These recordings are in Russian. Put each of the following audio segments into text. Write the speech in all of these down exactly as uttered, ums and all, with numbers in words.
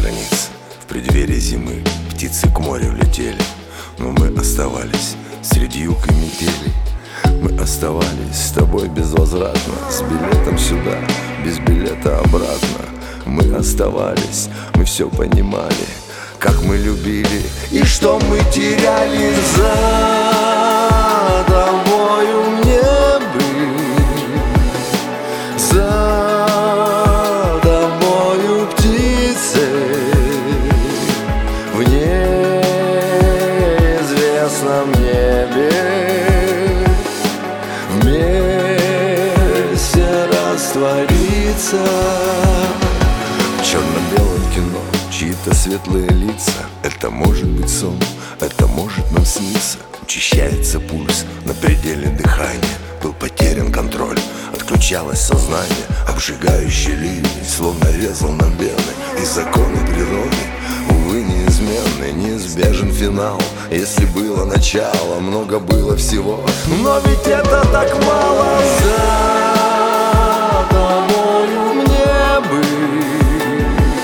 границы. В преддверии зимы птицы к морю летели, но мы оставались среди юг и метели. Мы оставались с тобой безвозвратно, с билетом сюда, без билета обратно. Мы оставались, мы все понимали, как мы любили и что мы теряли. За тобою мне быть, за тобою птицы в неизвестном небе вместе раствориться. В черно-белом кино чьи-то светлые лица. Это может быть сон, это может нам сниться. Учащается пульс на пределе дыхания. Был потерян контроль, отключалось сознание. Обжигающий ливень словно резал нам вены. И законы природы, увы, неизменны. Неизбежен финал, если было начало. Много было всего, но ведь это так мало. За тобою мне быть,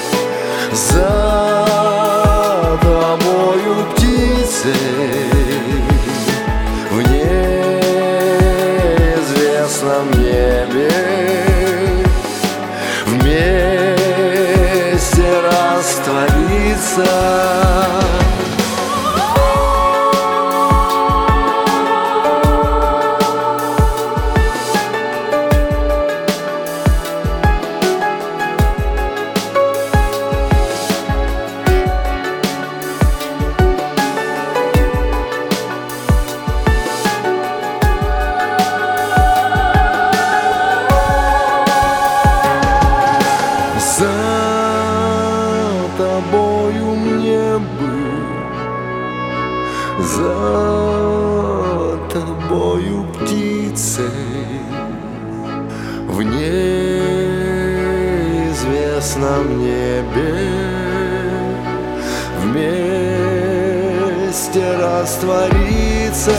за тобою птицы в неизвестном небе вместе раствориться. За тобою мне быть, за тобою птицы в неизвестном небе вместе раствориться.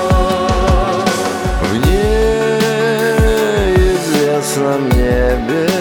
В неизвестном небе